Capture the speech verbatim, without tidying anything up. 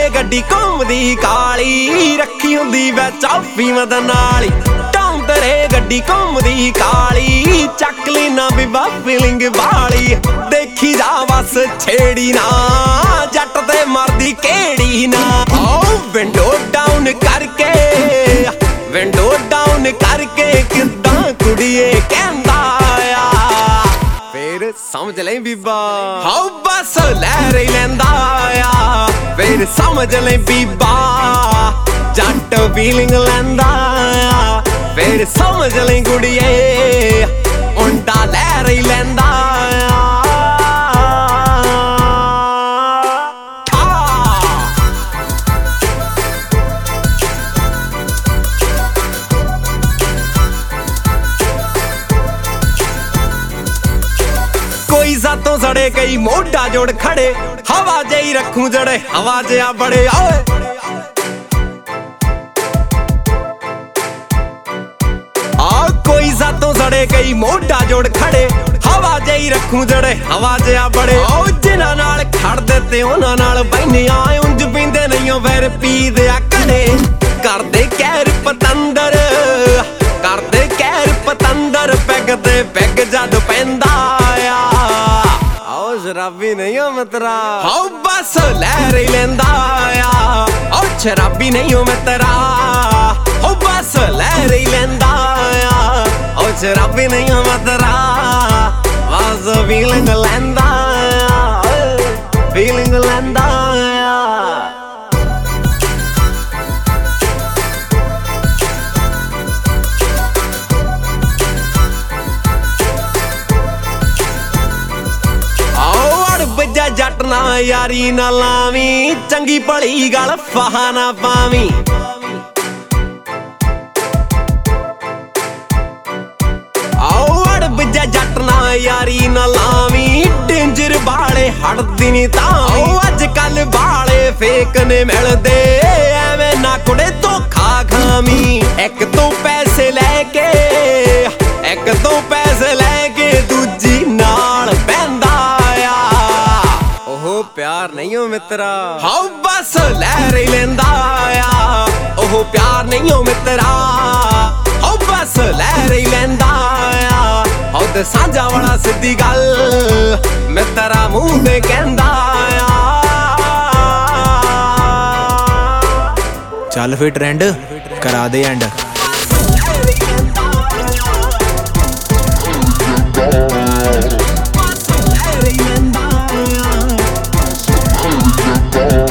ਗੱਡੀ ਘੁੰਮਦੀ ਕਾਲੀ ਰੱਖੀ ਹੁੰਦੀ ਵੈ ਚਾਫੀ ਮਦਨ ਨਾਲੀ ਟੌਮ ਤੇਰੇ ਗੱਡੀ ਘੁੰਮਦੀ ਕਾਲੀ ਚੱਕ ਲਈ ਨਾ ਬੀਬਾ ਫੀਲਿੰਗ ਵਾਲੀ ਦੇਖੀ ਜਾ ਬਸ ਛੇੜੀ ਨਾ ਜੱਟ ਤੇ ਮਰਦੀ ਕਿਹੜੀ ਨਾ ਓ ਵਿੰਡੋ ਡਾਊਨ ਕਰਕੇ ਵਿੰਡੋ ਡਾਊਨ ਕਰਕੇ ਕਿੱਦਾਂ ਕੁੜੀਏ ਕਹਿੰਦਾ ਆ ਫੇਰ ਸਮਝ ਲੈ ਬੀਬਾ ਹਾਉ ਬਸ ਲੈ ਰਹੀ ਲੈਂਦਾ ਆ ਫੇਰ ਸਮਝ ਲੈ ਬੀਬਾ ਜੱਟ ਫੀਲਿੰਗ ਲੈਂਦਾ ਆ ਫੇਰ ਸਮਝ ਲੈ ਕੁੜੀਏ ਮੁੰਡਾ ਲੈ ਰਹੀ ਲੈਂਦਾ ਆ कोई सातों सड़े कई मोटा जोड़ खड़े हवा जई रखूं जड़े हवा जया बड़े ओए आ कोई सातों सड़े कई मोटा जोड़ खड़े हवा जई रखूं जड़े हवा जया बड़े ओ जिन्हां नाल खड़ देते उन्हां नाल बैठे आ उंज पींदे नहीं ओ फिर पी दिया घड़े करदे कहर पतंदर करदे कहर पतंदर पैग ते पैग जद पैंदा शराबी नहीं हो मित्रा हाउ बस लै रही लेंदा आ ओ शराबी नहीं हो मित्रा हाउ बस लै रही लेंदा आ ओ शराबी नहीं हो मित्रा बस फीलिंग लेंदा फीलिंग लेंदा जट ना यारी ना लावी चंगी भली गल फाहा ना पावी आओ अड़ बजा जट ना यारी ना लावी डेंजर बाले हटदी नी तां अज कल बाले फेक ने मिलदे एवें ना कुड़े धोखा खावी एक तो पैसे लेके एक तो पैसे लेके दूजी नाल पैंदा प्यार नहीं हो मित्रा हाउ बस लै रही लेंदा आ ओह प्यार नहीं हो मित्रा हाउ बस लै रही लेंदा आ हाउ ते साझा वाला सीधी गल मित्रा मुंह ते कहंदा आ चल फिर ट्रेंड करा दे एंड Oh